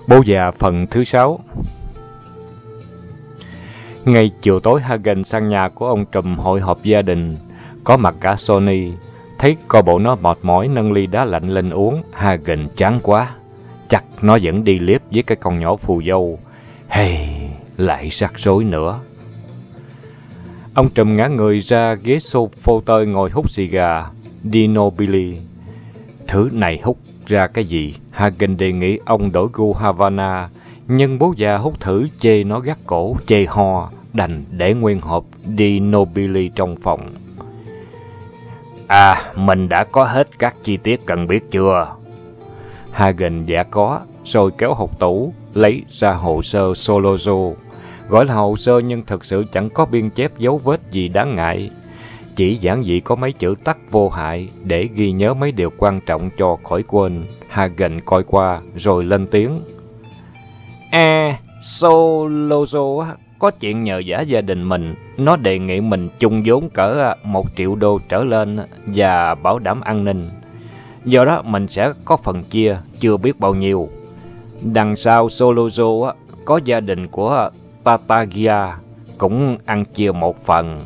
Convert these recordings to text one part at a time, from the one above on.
Bố già phần thứ 6. Ngay chiều tối, Hagen sang nhà của ông trùm hội họp gia đình, có mặt cả Sonny. Thấy coi bộ nó mệt mỏi nâng ly đá lạnh lên uống, Hagen chán quá. Chắc nó vẫn đi liếp với cái con nhỏ phù dâu. Lại rắc rối nữa. Ông trùm ngã người ra ghế sofa ngồi hút xì gà. Dino Billy. Thứ này hút ra cái gì? Hagen đề nghị ông đổi gu Havana, nhưng bố già hút thử chê nó gắt cổ, chê ho, đành để nguyên hộp Dino Billy trong phòng. Mình đã có hết các chi tiết cần biết chưa? Hagen dạ có, rồi kéo hộc tủ, lấy ra hồ sơ Solozzo. Gọi là hồ sơ nhưng thực sự chẳng có biên chép dấu vết gì đáng ngại. Chỉ giản dị có mấy chữ tắt vô hại để ghi nhớ mấy điều quan trọng cho khỏi quên. Hagen coi qua rồi lên tiếng. Solozzo có chuyện nhờ vả gia đình mình. Nó đề nghị mình chung vốn cỡ 1 triệu đô trở lên và bảo đảm an ninh. Do đó mình sẽ có phần chia, chưa biết bao nhiêu. Đằng sau Solozzo có gia đình của Tartaglia, cũng ăn chia một phần.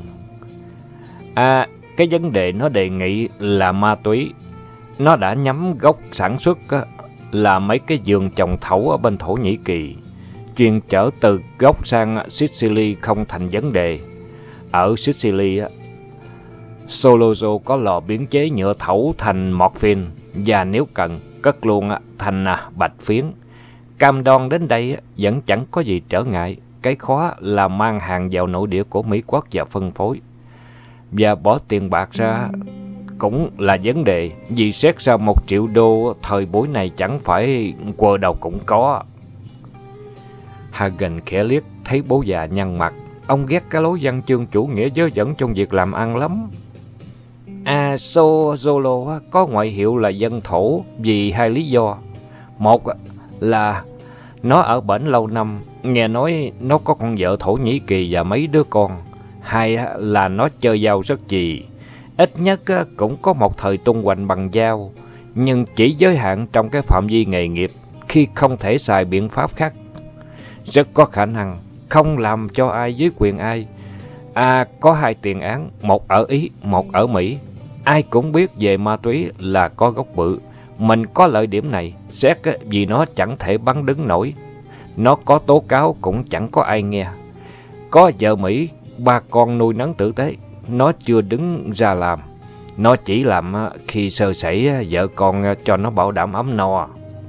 Cái vấn đề nó đề nghị là ma túy. Nó đã nhắm gốc sản xuất là mấy cái vườn trồng thảo ở bên Thổ Nhĩ Kỳ. Chuyên chở từ gốc sang Sicily không thành vấn đề. Ở Sicily, Solozzo có lò biến chế nhựa thảo thành morphine, và nếu cần, cất luôn thành bạch phiến. Cam Đoan đến đây vẫn chẳng có gì trở ngại. Cái khó là mang hàng vào nội địa của Mỹ Quốc và phân phối. Và bỏ tiền bạc ra cũng là vấn đề, vì xét ra 1 triệu đô thời buổi này chẳng phải quờ đầu cũng có. Hagen khẽ liếc, thấy bố già nhăn mặt. Ông ghét cái lối văn chương chủ nghĩa dớ dẫn trong việc làm ăn lắm. Solozzo có ngoại hiệu là dân thổ vì 2 lý do. Một là nó ở bển lâu năm, nghe nói nó có con vợ Thổ Nhĩ Kỳ và mấy đứa con. 2 là nó chơi dao rất chì. Ít nhất cũng có một thời tung hoành bằng dao, nhưng chỉ giới hạn trong cái phạm vi nghề nghiệp, khi không thể xài biện pháp khác. Rất có khả năng không làm cho ai dưới quyền ai. Có 2 tiền án, một ở Ý, một ở Mỹ. Ai cũng biết về ma túy là có gốc bự. Mình có lợi điểm này, xét vì nó chẳng thể bắn đứng nổi. Nó có tố cáo cũng chẳng có ai nghe. Có vợ Mỹ, 3 con nuôi nấng tử tế. Nó chưa đứng ra làm. Nó chỉ làm khi sơ sẩy vợ con cho nó bảo đảm ấm no.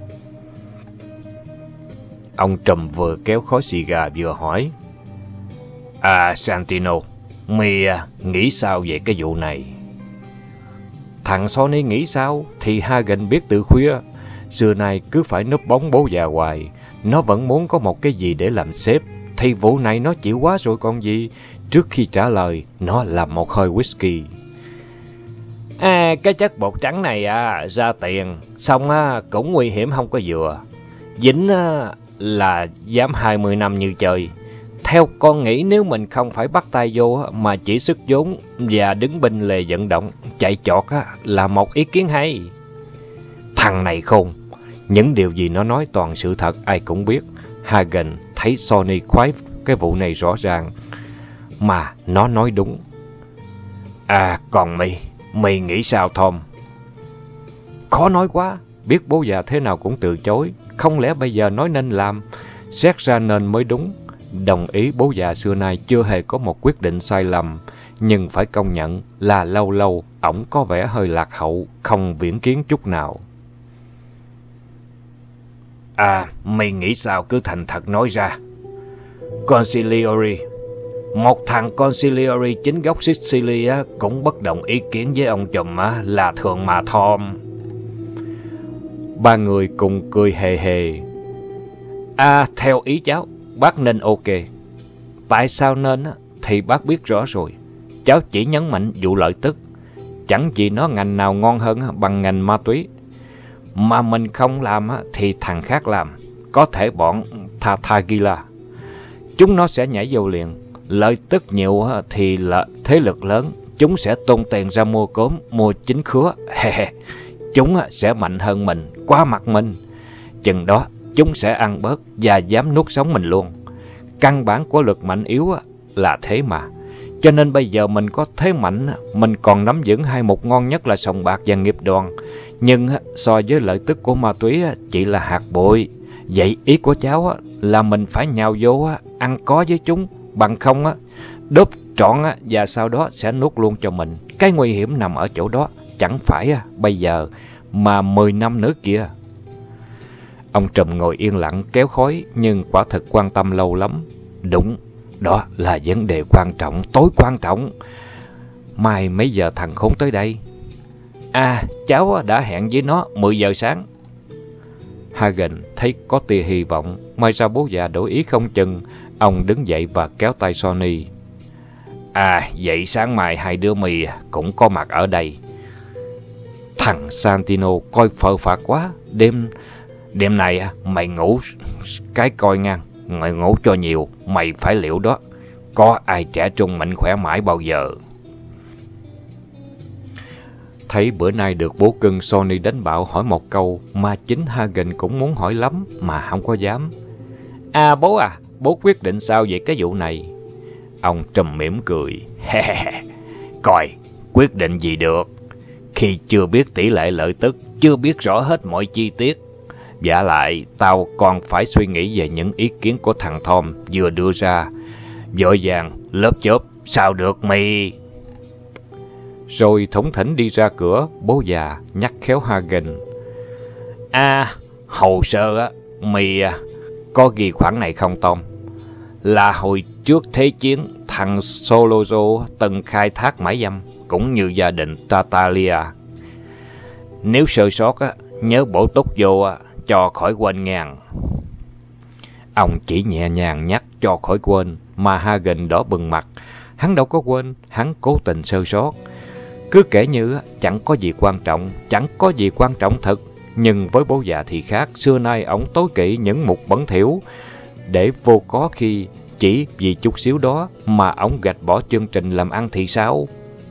Ông trùm vừa kéo khói xì gà vừa hỏi. Santino, mày nghĩ sao về cái vụ này? Thằng Sonny nghĩ sao thì Hagen biết từ khuya. Xưa nay cứ phải núp bóng bố già hoài. Nó vẫn muốn có một cái gì để làm sếp. Thì vụ này nó chịu quá rồi còn gì. Trước khi trả lời, nó làm một hơi whisky. Cái chất bột trắng này ra tiền, xong cũng nguy hiểm không có vừa. Dính là dám 20 năm như chơi. Theo con nghĩ nếu mình không phải bắt tay vô mà chỉ sức vốn và đứng bên lề vận động, chạy chọt là một ý kiến hay. Thằng này khôn. Những điều gì nó nói toàn sự thật, ai cũng biết. Hagen thấy Sonny khoái cái vụ này rõ ràng. Mà nó nói đúng. Còn mày nghĩ sao Tom? Khó nói quá. Biết bố già thế nào cũng từ chối. Không lẽ bây giờ nói nên làm, xét ra nên mới đúng. Đồng ý bố già xưa nay chưa hề có một quyết định sai lầm. Nhưng phải công nhận là lâu lâu ổng có vẻ hơi lạc hậu, không viễn kiến chút nào. Mày nghĩ sao cứ thành thật nói ra. Consigliere. Một thằng Consigliere chính gốc Sicily cũng bất đồng ý kiến với ông trùm là thường mà Tom. 3 người cùng cười hề hề. Theo ý cháu, bác nên ok. Tại sao nên thì bác biết rõ rồi. Cháu chỉ nhấn mạnh vụ lợi tức. Chẳng vì nó ngành nào ngon hơn bằng ngành ma túy. Mà mình không làm thì thằng khác làm. Có thể bọn Tartaglia. Chúng nó sẽ nhảy vô liền. Lợi tức nhiều thì là thế lực lớn. Chúng sẽ tung tiền ra mua cốm, mua chính khứa. Chúng sẽ mạnh hơn mình, qua mặt mình. Chừng đó chúng sẽ ăn bớt và dám nuốt sống mình luôn. Căn bản của luật mạnh yếu là thế mà. Cho nên bây giờ mình có thế mạnh, mình còn nắm vững hai mục ngon nhất là sòng bạc và nghiệp đoàn. Nhưng so với lợi tức của ma túy chỉ là hạt bụi. Vậy ý của cháu là mình phải nhào vô ăn có với chúng, bằng không đốt trọn và sau đó sẽ nuốt luôn cho mình. Cái nguy hiểm nằm ở chỗ đó, chẳng phải bây giờ mà 10 năm nữa kìa. Ông Trùm ngồi yên lặng kéo khói, nhưng quả thực quan tâm lâu lắm. Đúng, đó là vấn đề quan trọng, tối quan trọng. Mai mấy giờ thằng khốn tới đây? Cháu đã hẹn với nó 10 giờ sáng. Hagen thấy có tia hy vọng, may ra bố già đổi ý không chừng. Ông đứng dậy và kéo tay Sonny. Vậy sáng mai hai đứa mày cũng có mặt ở đây. Thằng Santino coi phờ phạc quá. Đêm này mày ngủ cái coi ngang. Mày ngủ cho nhiều, mày phải liệu đó. Có ai trẻ trung mạnh khỏe mãi bao giờ. Thấy bữa nay được bố cưng Sonny đánh bạo hỏi một câu mà chính Hagen cũng muốn hỏi lắm mà không có dám. Bố quyết định sao về cái vụ này? Ông Trùm mỉm cười. Coi, quyết định gì được. Khi chưa biết tỷ lệ lợi tức, chưa biết rõ hết mọi chi tiết. Vả lại, tao còn phải suy nghĩ về những ý kiến của thằng Tom vừa đưa ra. Vội vàng, lớp chớp, sao được mày? Rồi thủng thỉnh đi ra cửa, bố già nhắc khéo Hagen. Hồ sơ mày có ghi khoản này không Tom? Là hồi trước Thế chiến, thằng Solozo từng khai thác mãi dâm, cũng như gia đình Tatalia. Nếu sơ sót nhớ bổ túc vô cho khỏi quên ngang. Ông chỉ nhẹ nhàng nhắc cho khỏi quên, mà Hagen đỏ bừng mặt. Hắn đâu có quên, hắn cố tình sơ sót. Cứ kể như chẳng có gì quan trọng, chẳng có gì quan trọng thật. Nhưng với bố già thì khác, xưa nay ổng tối kỵ những mục bẩn thỉu, để vô có khi chỉ vì chút xíu đó mà ổng gạch bỏ chương trình làm ăn thì sao?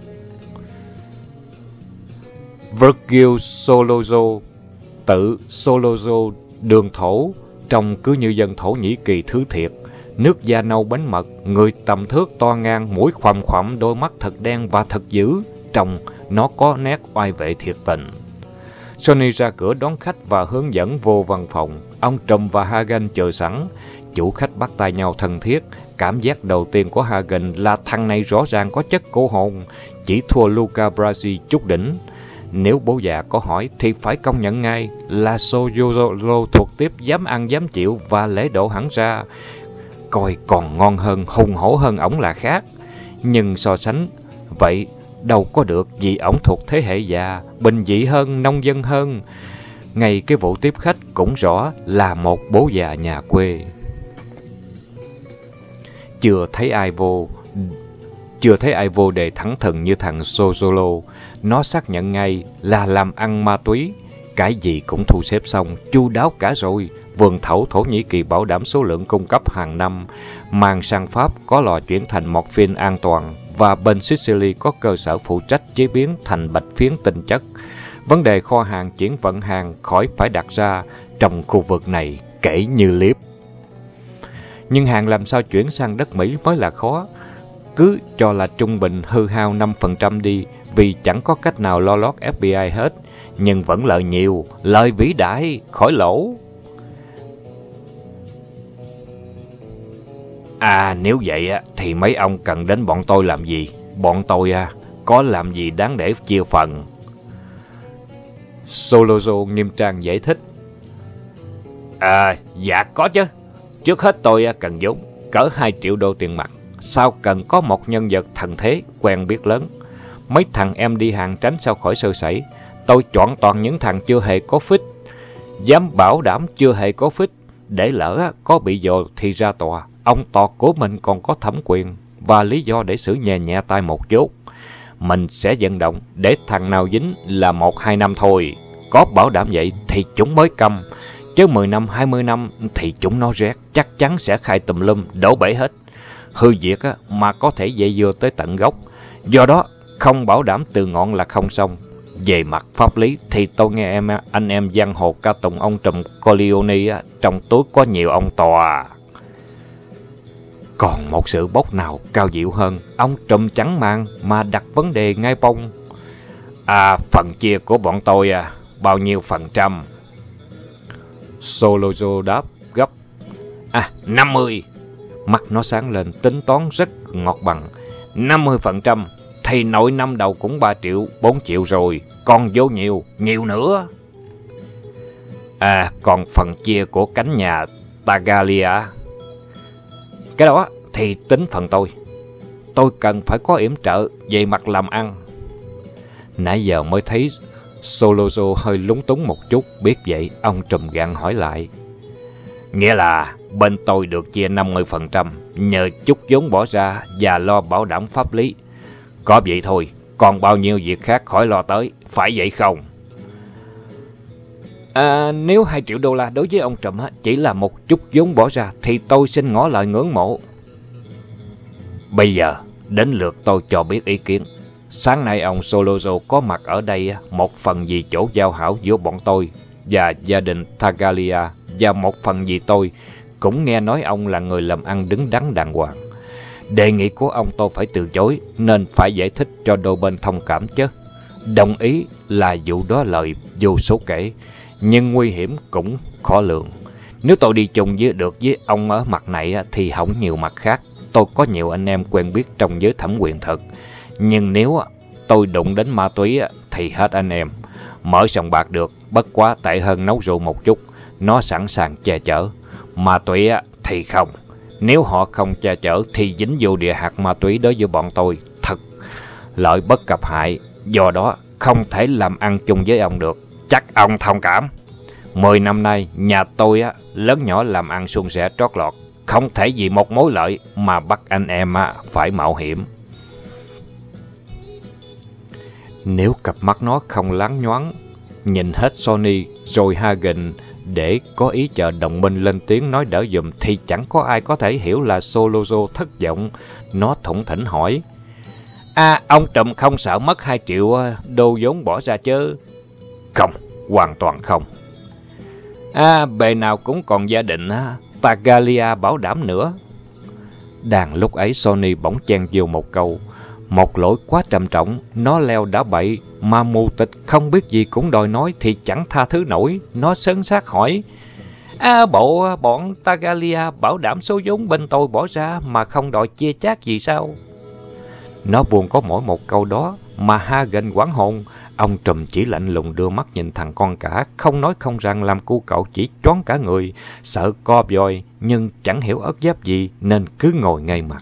Virgil Solozo, tự Solozo đường thổ, trông cứ như dân Thổ Nhĩ Kỳ thứ thiệt. Nước da nâu bánh mật, người tầm thước to ngang, mũi khoằm khoằm, đôi mắt thật đen và thật dữ. Trông nó có nét oai vệ thiệt tình. Sonny ra cửa đón khách và hướng dẫn vô văn phòng. Ông Trùm và Hagen chờ sẵn. Chủ khách bắt tay nhau thân thiết. Cảm giác đầu tiên của Hagen là thằng này rõ ràng có chất cô hồn, chỉ thua Luca Brasi chút đỉnh. Nếu bố già có hỏi thì phải công nhận ngay là Solozo thuộc tiếp dám ăn dám chịu và lễ độ hẳn ra. Coi còn ngon hơn, hùng hổ hơn ổng là khác. Nhưng so sánh vậy đâu có được, vì ổng thuộc thế hệ già, bình dị hơn, nông dân hơn. Ngay cái vụ tiếp khách cũng rõ là một bố già nhà quê. Chưa thấy ai vô đề thẳng thừng như thằng Sozolo. Nó xác nhận ngay là làm ăn ma túy. Cái gì cũng thu xếp xong, chu đáo cả rồi. Vườn thảo Thổ Nhĩ Kỳ bảo đảm số lượng cung cấp hàng năm. Mang sang Pháp có lò chuyển thành morphine an toàn. Và bên Sicily có cơ sở phụ trách chế biến thành bạch phiến tinh chất. Vấn đề kho hàng chuyển vận hàng khỏi phải đặt ra trong khu vực này kể như liếp. Nhưng hàng làm sao chuyển sang đất Mỹ mới là khó. Cứ cho là trung bình hư hao 5% đi, vì chẳng có cách nào lo lót FBI hết. Nhưng vẫn lợi nhiều, lợi vĩ đại, khỏi lỗ. Nếu vậy thì mấy ông cần đến bọn tôi làm gì? Bọn tôi có làm gì đáng để chia phần? Solozo nghiêm trang giải thích. Dạ có chứ. Trước hết tôi cần vốn, cỡ 2 triệu đô tiền mặt. Sau cần có một nhân vật thần thế, quen biết lớn. Mấy thằng em đi hàng tránh sao khỏi sơ sẩy. Tôi chọn toàn những thằng chưa hề có phích. Dám bảo đảm chưa hề có phích. Để lỡ có bị dồ thì ra tòa. Ông tọt của mình còn có thẩm quyền và lý do để xử nhẹ nhẹ tay một chút. Mình sẽ vận động để thằng nào dính là 1-2 năm thôi. Có bảo đảm vậy thì chúng mới câm. Chứ 10 năm, 20 năm thì chúng nó rét. Chắc chắn sẽ khai tùm lum, đổ bể hết. Hư việc mà có thể dây dưa tới tận gốc. Do đó, không bảo đảm từ ngọn là không xong. Về mặt pháp lý thì tôi nghe anh em giang hồ ca tụng ông trùm Corleone trong túi có nhiều ông tòa. Còn một sự bốc nào cao diệu hơn, ông trùm chẳng màng mà đặt vấn đề ngay bông. Phần chia của bọn tôi bao nhiêu phần trăm? Solozo đáp gấp. 50. Mắt nó sáng lên, tính toán rất ngọt bằng. 50% thì nội năm đầu cũng 3 triệu, 4 triệu rồi, còn vô nhiều nữa. Còn phần chia của cánh nhà Tagalia, cái đó thì tính phần tôi. Tôi cần phải có yểm trợ về mặt làm ăn. Nãy giờ mới thấy Solozo hơi lúng túng một chút, biết vậy ông trùm gạn hỏi lại. Nghĩa là bên tôi được chia 50%, nhờ chút vốn bỏ ra và lo bảo đảm pháp lý. Có vậy thôi, còn bao nhiêu việc khác khỏi lo tới, phải vậy không? Nếu 2 triệu đô la đối với ông trùm chỉ là một chút vốn bỏ ra thì tôi xin ngỏ lời ngưỡng mộ. Bây giờ đến lượt tôi cho biết ý kiến. Sáng nay ông Solozo có mặt ở đây một phần vì chỗ giao hảo giữa bọn tôi và gia đình Tagalia, và một phần vì tôi cũng nghe nói ông là người làm ăn đứng đắn đàng hoàng. Đề nghị của ông tôi phải từ chối, nên phải giải thích cho đôi bên thông cảm chứ. Đồng ý là vụ đó lời vô số kể, nhưng nguy hiểm cũng khó lường. Nếu tôi đi chung được với ông ở mặt này thì hỏng nhiều mặt khác. Tôi có nhiều anh em quen biết trong giới thẩm quyền thật, nhưng nếu tôi đụng đến ma túy thì hết anh em. Mở sòng bạc được, bất quá tệ hơn nấu rượu một chút, nó sẵn sàng che chở. Ma túy thì không. Nếu họ không che chở thì dính vô địa hạt ma túy đối với bọn tôi. Thật lợi bất cập hại, do đó không thể làm ăn chung với ông được. Chắc ông thông cảm. 10 năm nay nhà tôi lớn nhỏ làm ăn suôn sẻ trót lọt, không thể vì một mối lợi mà bắt anh em phải mạo hiểm. Nếu cặp mắt nó không láng nhoáng nhìn hết Sony rồi Hagen để có ý chờ đồng minh lên tiếng nói đỡ giùm thì chẳng có ai có thể hiểu là Solozo thất vọng. Nó thủng thỉnh hỏi. Ông trùm không sợ mất 2 triệu đô vốn bỏ ra chứ? Không, hoàn toàn không. Bề nào cũng còn gia đình Tagalia bảo đảm nữa. Đàn lúc ấy Sony bỗng chen vô một câu. Một lỗi quá trầm trọng, nó leo đã bậy, mà mù tịch không biết gì cũng đòi nói thì chẳng tha thứ nổi. Nó sấn sát hỏi. Bộ bọn Tagalia bảo đảm số vốn bên tôi bỏ ra mà không đòi chia chác gì sao? Nó buồn có mỗi một câu đó mà Hagen hoảng hồn. Ông trùm chỉ lạnh lùng đưa mắt nhìn thằng con cả, không nói không rằng làm cu cậu chỉ choáng cả người, sợ co voi nhưng chẳng hiểu ớt giáp gì nên cứ ngồi ngay mặt.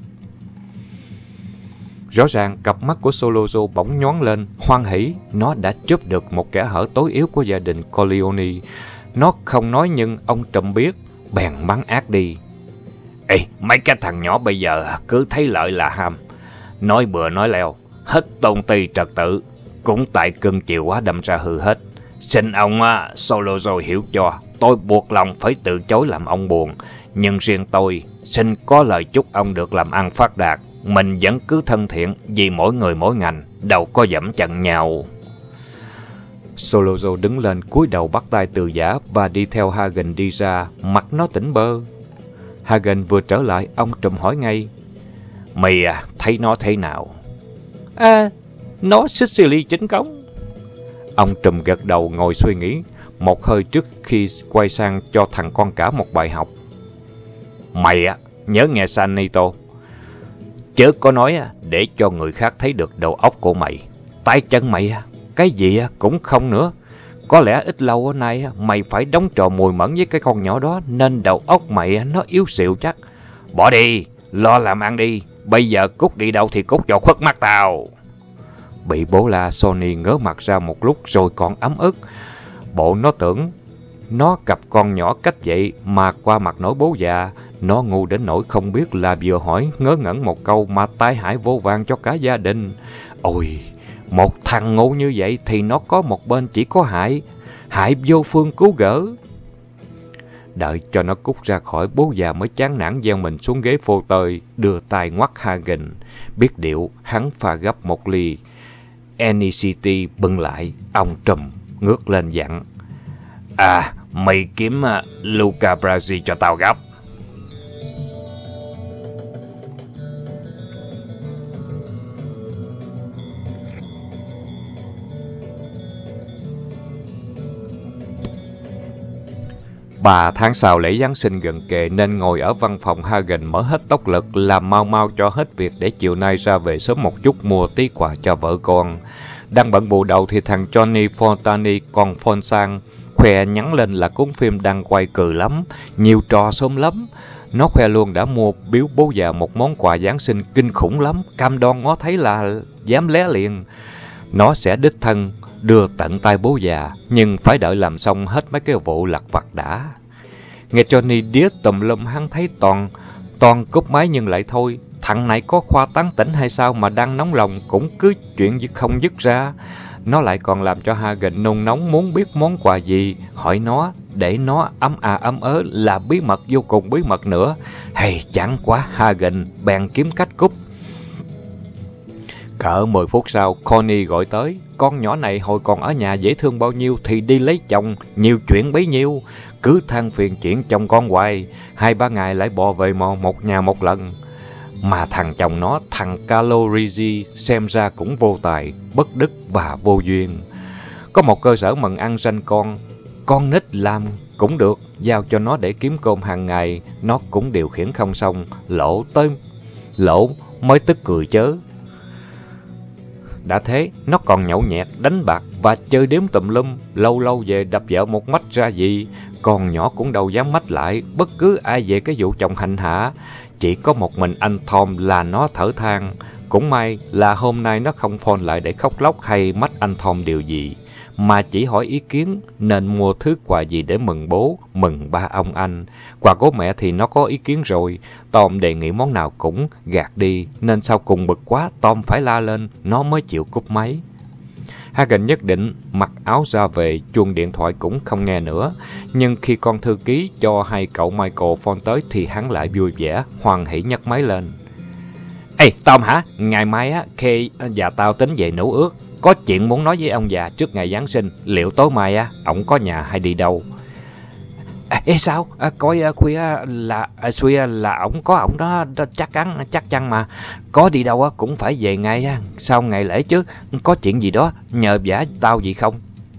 Rõ ràng cặp mắt của Solozo bỗng nhoáng lên, hoan hỉ, nó đã chớp được một kẻ hở tối yếu của gia đình Corleone. Nó không nói nhưng ông trùm biết, bèn mắng ác đi. Mấy cái thằng nhỏ bây giờ cứ thấy lợi là ham, nói bừa nói leo, hết tôn ti trật tự, cũng tại cưng chiều quá đâm ra hư hết. Xin ông Solozo hiểu cho, tôi buộc lòng phải từ chối làm ông buồn, nhưng riêng tôi xin có lời chúc ông được làm ăn phát đạt. Mình vẫn cứ thân thiện vì mỗi người mỗi ngành, đâu có dẫm chân nhau. Solozo đứng lên cúi đầu bắt tay từ giả và đi theo Hagen đi ra, mặt nó tỉnh bơ. Hagen vừa trở lại, ông trùm hỏi ngay. Mày thấy nó thế nào? Nó Sicily chính cống. Ông trùm gật đầu ngồi suy nghĩ một hơi trước khi quay sang cho thằng con cả một bài học. Mày nhớ nghe Sanito, chớ có nói để cho người khác thấy được đầu óc của mày. Tay chân mày cái gì cũng không nữa. Có lẽ ít lâu nay mày phải đóng trò mùi mẫn với cái con nhỏ đó nên đầu óc mày nó yếu xìu chắc. Bỏ đi, lo làm ăn đi. Bây giờ cút đi đâu thì cút cho khuất mắt tao. Bị bố la, Sony ngớ mặt ra một lúc rồi còn ấm ức. Bộ nó tưởng nó cặp con nhỏ cách vậy mà qua mặt nổi bố già. Nó ngu đến nỗi không biết là vừa hỏi ngớ ngẩn một câu mà tai hại vô vàn cho cả gia đình. Ôi, một thằng ngu như vậy thì nó có một bên chỉ có hại, hại vô phương cứu gỡ. Đợi cho nó cút ra khỏi, bố già mới chán nản gieo mình xuống ghế phô tơi, đưa tay ngoắt Hagen. Biết điệu, hắn pha gấp một ly Anicity bưng lại, ông trùm ngước lên dặn. Mày kiếm Luca Brasi cho tao gấp. Ba tháng sau lễ Giáng sinh gần kề nên ngồi ở văn phòng Hagen mở hết tốc lực làm mau mau cho hết việc để chiều nay ra về sớm một chút mua tí quà cho vợ con. Đang bận bù đầu thì thằng Johnny Fontani còn phone sang khoe nhắn lên là cuốn phim đang quay cừ lắm, nhiều trò xôm lắm. Nó khoe luôn đã mua biếu bố già một món quà Giáng sinh kinh khủng lắm, cam đoan ngó thấy là dám lé liền. Nó sẽ đích thân đưa tận tay bố già, nhưng phải đợi làm xong hết mấy cái vụ lặt vặt đã. Nghe Johnny đía tùm lum, hắn thấy toàn cúp máy nhưng lại thôi. Thằng này có khoa tán tỉnh hay sao mà đang nóng lòng cũng cứ chuyện không dứt ra. Nó lại còn làm cho Hagen nôn nóng muốn biết món quà gì, hỏi nó để nó ấm ớ là bí mật vô cùng bí mật nữa. Hay chẳng quá, Hagen bèn kiếm cách cúp. Cỡ 10 phút sau, Connie gọi tới. Con nhỏ này hồi còn ở nhà dễ thương bao nhiêu thì đi lấy chồng, nhiều chuyện bấy nhiêu. Cứ than phiền chuyện chồng con hoài, 2-3 ngày lại bò về một nhà một lần. Mà thằng chồng nó, thằng Carlo Rizzi, xem ra cũng vô tài, bất đức và vô duyên. Có một cơ sở mần ăn ranh con nít làm cũng được, giao cho nó để kiếm cơm hàng ngày, nó cũng điều khiển không xong, lỗ mới tức cười chớ. Đã thế, nó còn nhậu nhẹt, đánh bạc và chơi đếm tùm lum, lâu lâu về đập vợ một mách ra gì. Con nhỏ cũng đâu dám mách lại bất cứ ai về cái vụ chồng hành hạ. Chỉ có một mình anh Tom là nó thở than. Cũng may là hôm nay nó không phone lại để khóc lóc hay mách anh Tom điều gì, mà chỉ hỏi ý kiến nên mua thứ quà gì để mừng bố, mừng ba ông anh. Quà của mẹ thì nó có ý kiến rồi. Tom đề nghị món nào cũng gạt đi, nên sau cùng bực quá, Tom phải la lên, nó mới chịu cúp máy. Hagen nhất định mặc áo ra về, chuông điện thoại cũng không nghe nữa. Nhưng khi con thư ký cho hai cậu Michael phone tới thì hắn lại vui vẻ, hoan hỉ nhấc máy lên. Ê, Tom hả? Ngày mai á, Kay và tao tính về Nữ Ước. Có chuyện muốn nói với ông già trước ngày Giáng sinh. Liệu tối mai á, ổng có nhà hay đi đâu? Sao? Coi khuya là ổng đó chắc chắn mà. Có đi đâu á cũng phải về ngay á, sau ngày lễ chứ. Có chuyện gì đó nhờ vả tao gì không?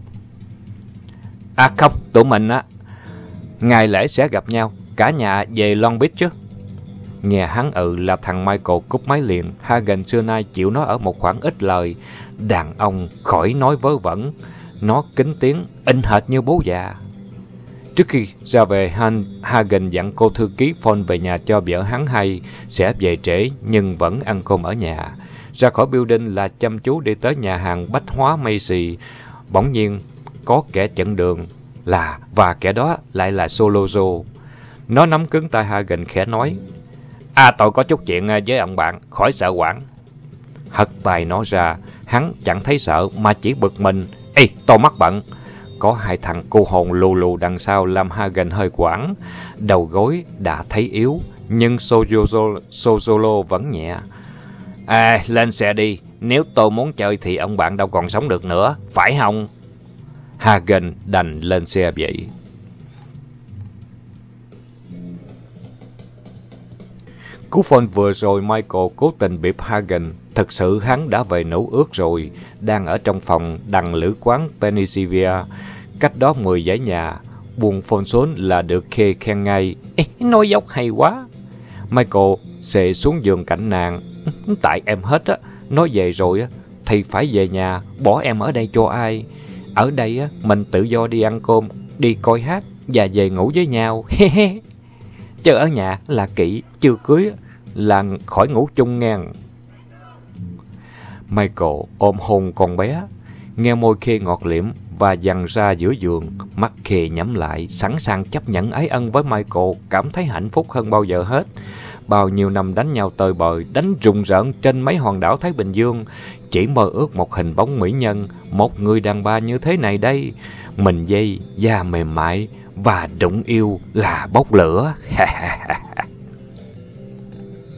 Không, tụi mình á ngày lễ sẽ gặp nhau, cả nhà về Long Beach chứ. Nghe hắn là thằng Michael cúp máy liền. Hagen xưa nay chịu nó ở một khoảng ít lời. Đàn ông khỏi nói vớ vẩn. Nó kính tiếng in hệt như bố già. Trước khi ra về, Hagen dặn cô thư ký phone về nhà cho vợ hắn hay sẽ về trễ nhưng vẫn ăn cơm ở nhà. Ra khỏi building là chăm chú đi tới nhà hàng bách hóa Macy. Bỗng nhiên có kẻ chặn đường và kẻ đó lại là Solozo. Nó nắm cứng tay Hagen khẽ nói: tôi có chút chuyện với ông bạn, khỏi sợ quản. Hất tay nó ra, hắn chẳng thấy sợ mà chỉ bực mình. Ê, tôi mắc bận. Có hai thằng cô hồn lù lù đằng sau làm Hagen hơi quảng. Đầu gối đã thấy yếu, nhưng Sozolo vẫn nhẹ. Lên xe đi, nếu tôi muốn chơi thì ông bạn đâu còn sống được nữa, phải không? Hagen đành lên xe vậy. Cú phone vừa rồi Michael cố tình bịp Hagen. Thực sự hắn đã về Nữ Ước rồi, đang ở trong phòng đằng lữ quán Pennsylvania, cách đó 10 dãy nhà. Buông phone xuống là được Kay khen ngay. Nói dốc hay quá. Michael xệ xuống giường cạnh nàng. Tại em hết á, nói về rồi á thì phải về nhà, bỏ em ở đây cho ai? Ở đây á mình tự do đi ăn cơm, đi coi hát và về ngủ với nhau. Chứ ở nhà là kỵ, chưa cưới là khỏi ngủ chung ngang. Michael ôm hôn con bé, nghe môi Kay ngọt liệm và dằn ra giữa giường. Mắt Kay nhắm lại, sẵn sàng chấp nhận ái ân với Michael, cảm thấy hạnh phúc hơn bao giờ hết. Bao nhiêu năm đánh nhau tơi bời, đánh rùng rợn trên mấy hòn đảo Thái Bình Dương, chỉ mơ ước một hình bóng mỹ nhân, một người đàn bà như thế này đây. Mình dây, da mềm mại và đụng yêu là bốc lửa.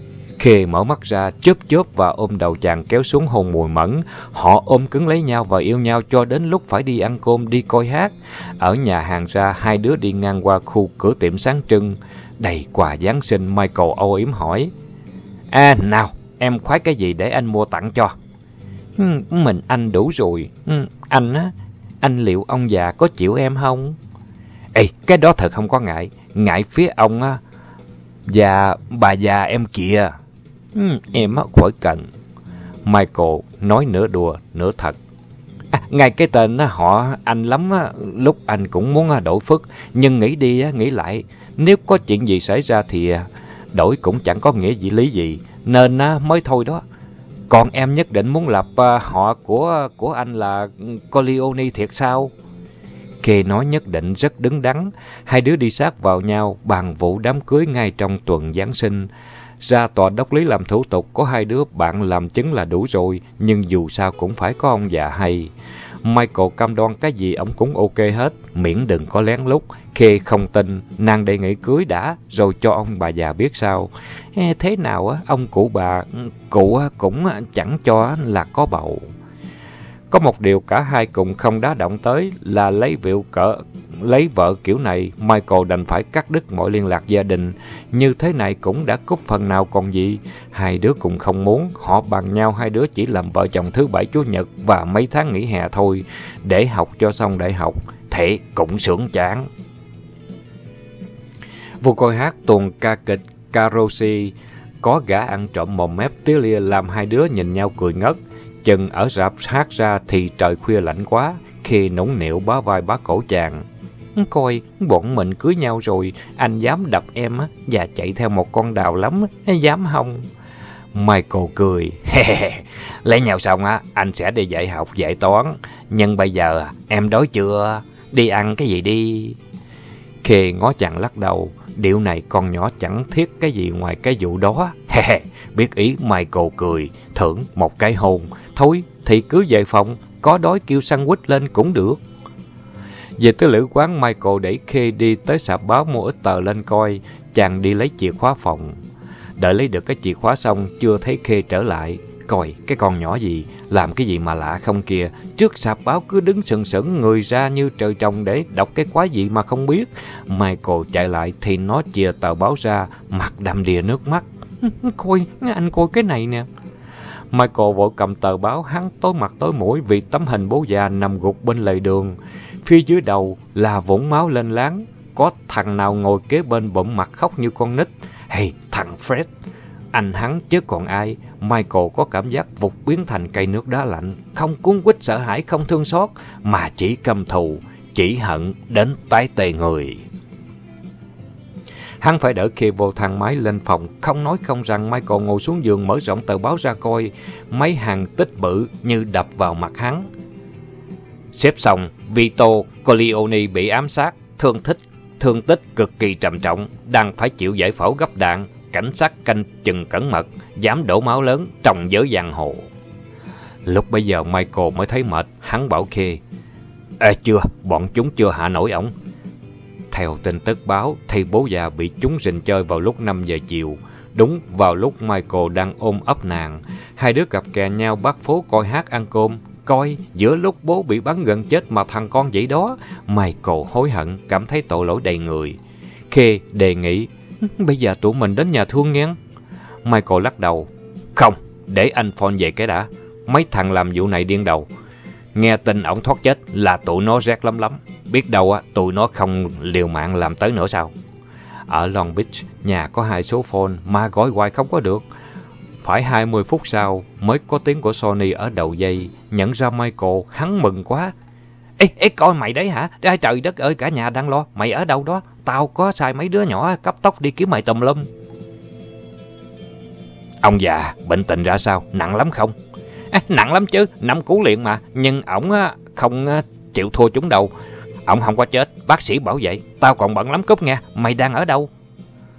Khê mở mắt ra, chớp chớp và ôm đầu chàng kéo xuống hôn mùi mẫn. Họ ôm cứng lấy nhau và yêu nhau cho đến lúc phải đi ăn cơm, đi coi hát. Ở nhà hàng ra, hai đứa đi ngang qua khu cửa tiệm sáng trưng đầy quà Giáng sinh. Michael âu yếm hỏi: nào, em khoái cái gì để anh mua tặng cho? Mình anh đủ rồi. Anh liệu ông già có chịu em không? Ê, cái đó thật không có ngại. Ngại phía ông á, và bà già em kìa. Em khỏi cần. Michael nói nửa đùa, nửa thật. Ngay cái tên họ anh lắm, lúc anh cũng muốn đổi phước. Nhưng nghĩ đi, nghĩ lại, nếu có chuyện gì xảy ra thì đổi cũng chẳng có nghĩa gì lý gì. Nên mới thôi đó. Còn em nhất định muốn lập họ của anh là Corleone thiệt sao? Kê nói nhất định rất đứng đắn. Hai đứa đi sát vào nhau bàn vụ đám cưới ngay trong tuần Giáng sinh. Ra tòa đốc lý làm thủ tục, có hai đứa bạn làm chứng là đủ rồi, nhưng dù sao cũng phải có ông già hay. Michael cam đoan cái gì ổng cũng ok hết, miễn đừng có lén lút. Khê không tin, nàng đề nghị cưới đã, rồi cho ông bà già biết sao. Thế nào ông cụ bà, cụ cũng chẳng cho là có bầu. Có một điều cả hai cùng không đá động tới là lấy vợ kiểu này. Michael đành phải cắt đứt mọi liên lạc gia đình. Như thế này cũng đã cúp phần nào còn gì. Hai đứa cùng không muốn. Họ bằng nhau hai đứa chỉ làm vợ chồng thứ Bảy Chủ nhật và mấy tháng nghỉ hè thôi, để học cho xong đại học. Thế cũng sướng chán. Vô coi hát tuần ca kịch Carosi, có gã ăn trộm mồm mép tía lia làm hai đứa nhìn nhau cười ngất. Chừng ở rạp hát ra thì trời khuya lạnh quá. Khi nũng nịu bá vai bá cổ chàng: Coi, bọn mình cưới nhau rồi, anh dám đập em và chạy theo một con đào lắm, dám không? Michael cười: Lấy nhau xong anh sẽ đi dạy học dạy toán. Nhưng bây giờ em đói chưa? Đi ăn cái gì đi? Khê ngó chàng lắc đầu. Điệu này con nhỏ chẳng thiết cái gì ngoài cái vụ đó. Biết ý, Michael cười, thưởng một cái hôn. Thôi thì cứ về phòng, có đói kêu sandwich lên cũng được. Về tới lữ quán, Michael đẩy Khê đi tới sạp báo mua ít tờ lên coi. Chàng đi lấy chìa khóa phòng. Đợi lấy được cái chìa khóa xong, chưa thấy Khê trở lại. Coi, cái con nhỏ gì, làm cái gì mà lạ không kìa. Trước sạp báo cứ đứng sừng sững người ra như trời trồng để đọc cái quái gì mà không biết. Michael chạy lại thì nó chìa tờ báo ra, mặt đầm đìa nước mắt. Coi, anh coi cái này nè. Michael vội cầm tờ báo, hắn tối mặt tối mũi vì tấm hình bố già nằm gục bên lề đường. Phía dưới đầu là vũng máu lên láng. Có thằng nào ngồi kế bên bụm mặt khóc như con nít. Hey, thằng Fred. Anh hắn chứ còn ai. Michael có cảm giác vụt biến thành cây nước đá lạnh. Không cuốn quýt sợ hãi, không thương xót, mà chỉ căm thù, chỉ hận đến tái tê người. Hắn phải đỡ Khê vô thang máy lên phòng. Không nói không rằng, Michael ngồi xuống giường mở rộng tờ báo ra coi. Mấy hàng tích bự như đập vào mặt hắn. Xếp xong, Vito Corleone bị ám sát, thương tích cực kỳ trầm trọng, đang phải chịu giải phẫu gấp đạn. Cảnh sát canh chừng cẩn mật, dám đổ máu lớn trong giới giang hồ. Lúc bấy giờ Michael mới thấy mệt, hắn bảo Khê: Chưa, bọn chúng chưa hạ nổi ổng. Theo tin tức báo, thì bố già bị chúng rình chơi vào lúc 5 giờ chiều. Đúng vào lúc Michael đang ôm ấp nàng. Hai đứa cặp kè nhau bắt phố coi hát ăn cơm. Coi, giữa lúc bố bị bắn gần chết mà thằng con vậy đó. Michael hối hận, cảm thấy tội lỗi đầy người. Khê đề nghị: Bây giờ tụi mình đến nhà thương nghe. Michael lắc đầu: Không, để anh phone về cái đã. Mấy thằng làm vụ này điên đầu. Nghe tin ổng thoát chết là tụi nó rét lắm. Biết đâu tụi nó không liều mạng làm tới nữa sao? Ở Long Beach, nhà có 2 số phone mà gọi hoài không có được. Phải 20 phút sau mới có tiếng của Sony ở đầu dây. Nhận ra Michael, hắn mừng quá. Ê, coi mày đấy hả? Ai trời đất ơi, cả nhà đang lo. Mày ở đâu đó? Tao có xài mấy đứa nhỏ cấp tốc đi kiếm mày tùm lum. Ông già, bệnh tình ra sao? Nặng lắm không? Nặng lắm chứ, 5 cú liền mà. Nhưng ổng không chịu thua chúng đâu. Ổng không có chết, bác sĩ bảo vậy. Tao còn bận lắm Cúc nghe. Mày đang ở đâu?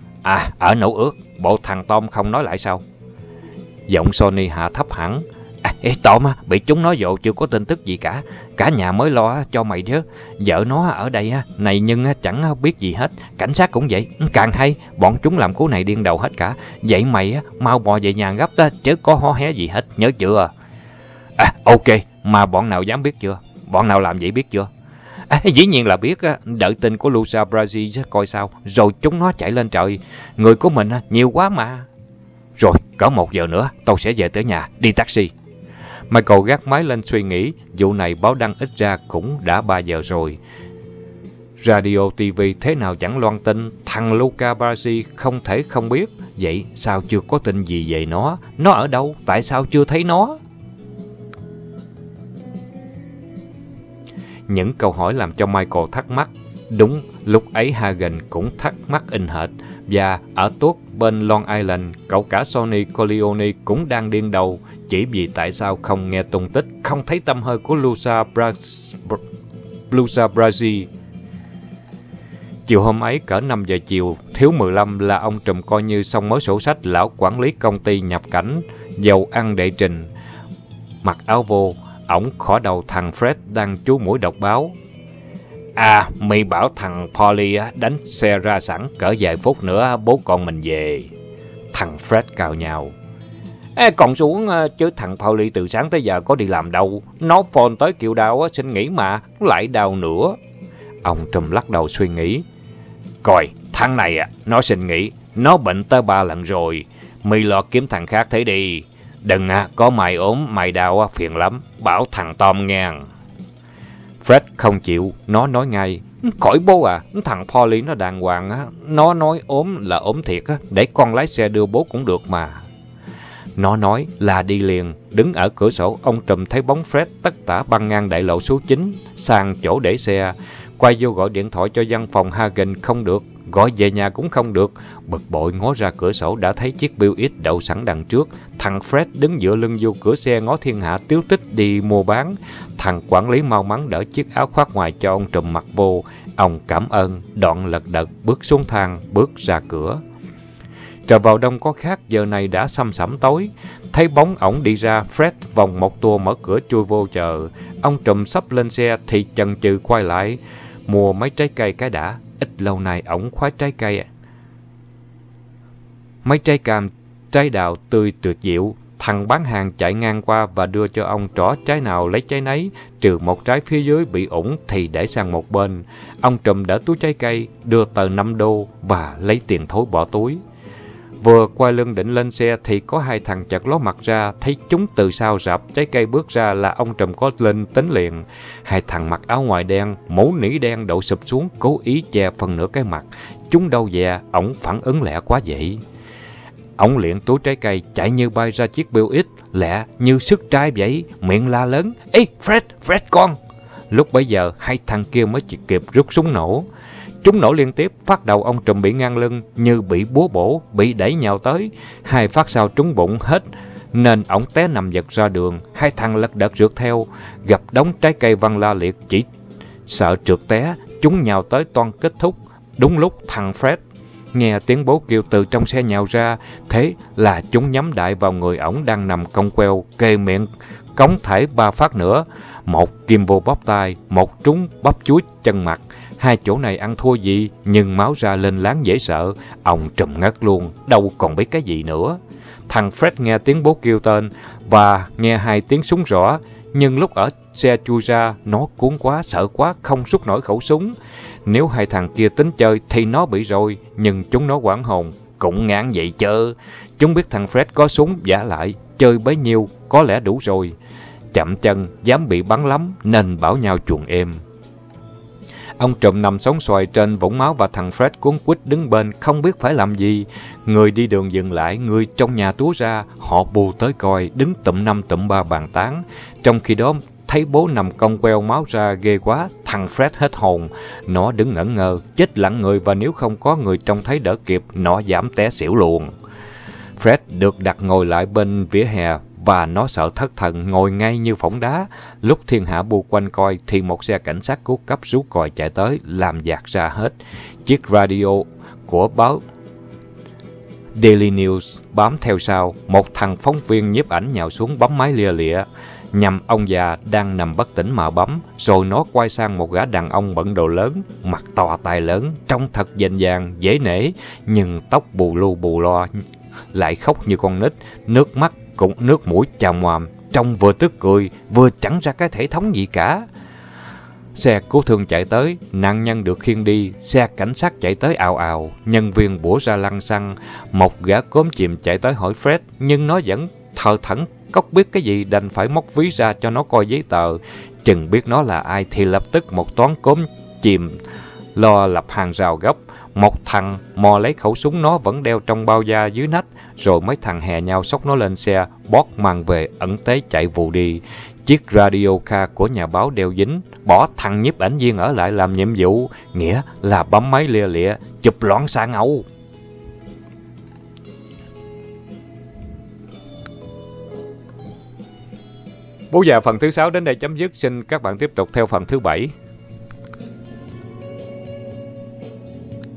Ở Nổ Ước. Bộ thằng Tom không nói lại sao? Giọng Sony hạ thấp hẳn. Tom á, bị chúng nó dụ chưa có tin tức gì cả. Cả nhà mới lo cho mày chứ. Vợ nó ở đây này nhưng chẳng biết gì hết. Cảnh sát cũng vậy. Càng hay, bọn chúng làm cú này điên đầu hết cả. Vậy mày mau bò về nhà gấp đó, chứ có hó hé gì hết, nhớ chưa? Ok, mà bọn nào dám biết chưa? Bọn nào làm vậy biết chưa? Dĩ nhiên là biết, đợi tin của Lucia Brazil coi sao. Rồi chúng nó chạy lên trời. Người của mình nhiều quá mà. Rồi, cỡ 1 giờ nữa, tôi sẽ về tới nhà, đi taxi. Michael gác máy lên suy nghĩ, vụ này báo đăng ít ra cũng đã 3 giờ rồi. Radio, TV thế nào chẳng loan tin, thằng Luca Brazil không thể không biết. Vậy sao chưa có tin gì về nó? Nó ở đâu? Tại sao chưa thấy nó? Những câu hỏi làm cho Michael thắc mắc. Đúng, lúc ấy Hagen cũng thắc mắc in hệt. Và ở tuốt bên Long Island, cậu cả Sonny Corleone cũng đang điên đầu. Chỉ vì tại sao không nghe tung tích, không thấy tăm hơi của Lucia Brazil. Chiều hôm ấy cỡ 5 giờ chiều, thiếu 15 là ông Trùm coi như xong mớ sổ sách lão quản lý công ty nhập cảnh, dầu ăn đệ trình. Mặc áo vô, ổng khỏ đầu thằng Fred đang chú mũi đọc báo. Mày bảo thằng Polly đánh xe ra sẵn, cỡ vài phút nữa bố con mình về. Thằng Fred cào nhào. Còn xuống chứ thằng Polly từ sáng tới giờ có đi làm đâu. Nó phone tới kêu đau xin nghỉ mà, lại đau nữa. Ông Trùm lắc đầu suy nghĩ. Coi, thằng này nó xin nghỉ, nó bệnh tới 3 lần rồi. Mày lo kiếm thằng khác thế đi. Đừng có mày ốm, mày đau phiền lắm, bảo thằng Tom nghe. Fred không chịu, nó nói ngay. Khỏi bố thằng Polly nó đàng hoàng nó nói ốm là ốm thiệt để con lái xe đưa bố cũng được mà. Nó nói là đi liền, đứng ở cửa sổ, ông Trùm thấy bóng Fred tất tả băng ngang đại lộ số 9, sang chỗ để xe. Quay vô gọi điện thoại cho văn phòng Hagen không được, gọi về nhà cũng không được. Bực bội ngó ra cửa sổ đã thấy chiếc Buick đậu sẵn đằng trước. Thằng Fred đứng dựa lưng vô cửa xe ngó thiên hạ tiếu tích đi mua bán. Thằng quản lý mau mắn đỡ chiếc áo khoác ngoài cho ông Trùm mặc vô. Ông cảm ơn, đoạn lật đật bước xuống thang, bước ra cửa. Trời vào đông có khác, giờ này đã săm sẩm tối. Thấy bóng ổng đi ra, Fred vòng một tua mở cửa chui vô chờ. Ông Trùm sắp lên xe thì chần chừ quay lại. Mua mấy trái cây cái đã, ít lâu nay ổng khoái trái cây. Mấy trái cam, trái đào tươi tuyệt diệu. Thằng bán hàng chạy ngang qua và đưa cho ông trỏ trái nào lấy trái nấy, trừ một trái phía dưới bị ủng thì để sang một bên. Ông Trùm đỡ túi trái cây, đưa tờ 5 đô và lấy tiền thối bỏ túi. Vừa quay lưng định lên xe thì có 2 thằng chợt ló mặt ra, thấy chúng từ sau rạp trái cây bước ra là ông Trùm có lên tính liền. 2 thằng mặc áo ngoài đen, mũ nỉ đen đậu sụp xuống, cố ý che phần nửa cái mặt. Chúng đâu dè, ổng phản ứng lẹ quá vậy. Ổng liệng túi trái cây chạy như bay ra chiếc Buick, lẹ như sức trai vậy, miệng la lớn. Ê, Fred con! Lúc bấy giờ 2 thằng kia mới chỉ kịp rút súng nổ. Chúng nổ liên tiếp, phát đầu ông Trùm bị ngang lưng như bị búa bổ, bị đẩy nhào tới. 2 phát sau trúng bụng hết, nên ổng té nằm giật ra đường. 2 thằng lật đật rượt theo, gặp đống trái cây văng la liệt, chỉ sợ trượt té. Chúng nhào tới toan kết thúc. Đúng lúc thằng Fred nghe tiếng bố kêu từ trong xe nhào ra, thế là chúng nhắm đại vào người ổng đang nằm cong queo, kề miệng cống thảy 3 phát nữa. Một kim vô bóp tai, một trúng bắp chuối chân mặt. 2 chỗ này ăn thua gì, nhưng máu ra lên láng dễ sợ. Ông Trùm ngất luôn, đâu còn biết cái gì nữa. Thằng Fred nghe tiếng bố kêu tên và nghe 2 tiếng súng rõ, nhưng lúc ở xe chui ra, nó cuốn quá, sợ quá, không rút nổi khẩu súng. Nếu 2 thằng kia tính chơi thì nó bị rồi, nhưng chúng nó hoảng hồn, cũng ngán vậy chứ. Chúng biết thằng Fred có súng, vả lại, chơi bấy nhiêu, có lẽ đủ rồi. Chậm chân, dám bị bắn lắm, nên bảo nhau chuồn êm. Ông Trùm nằm sóng xoài trên vũng máu và thằng Fred cuống quýt đứng bên, không biết phải làm gì. Người đi đường dừng lại, người trong nhà túa ra, họ bù tới coi, đứng tụm 5 tụm 3 bàn tán. Trong khi đó, thấy bố nằm cong queo máu ra ghê quá, thằng Fred hết hồn. Nó đứng ngẩn ngơ, chết lặng người và nếu không có người trông thấy đỡ kịp, nó dám té xỉu luôn. Fred được đặt ngồi lại bên vỉa hè và nó sợ thất thần ngồi ngay như phỏng đá. Lúc thiên hạ bu quanh coi thì một xe cảnh sát cứu cấp rú còi chạy tới làm dạt ra hết. Chiếc radio của báo Daily News bám theo sau, một thằng phóng viên nhiếp ảnh nhào xuống bấm máy lia lịa. Nhằm ông già đang nằm bất tỉnh mà bấm, rồi nó quay sang một gã đàn ông bận đồ lớn, mặt to tai lớn, trông thật dành dàng, dễ nể, nhưng tóc bù lu bù loa, lại khóc như con nít, nước mắt cũng nước mũi chào ngoàm, trông vừa tức cười, vừa chẳng ra cái thể thống gì cả. Xe cứu thương chạy tới, nạn nhân được khiêng đi, xe cảnh sát chạy tới ào ào, nhân viên bủa ra lăng xăng, một gã cốm chìm chạy tới hỏi Fred, nhưng nó vẫn thờ thẫn, cóc biết cái gì đành phải móc ví ra cho nó coi giấy tờ. Chừng biết nó là ai thì lập tức một toán cốm chìm lo lập hàng rào gấp. Một thằng mò lấy khẩu súng nó vẫn đeo trong bao da dưới nách, rồi mấy thằng hè nhau xốc nó lên xe, bót mang về ẩn tế chạy vù đi. Chiếc radio car của nhà báo đeo dính, bỏ thằng nhiếp ảnh viên ở lại làm nhiệm vụ, nghĩa là bấm máy lia lịa, chụp loạn xạ ngầu. Bố già phần thứ 6 đến đây chấm dứt, xin các bạn tiếp tục theo phần thứ 7.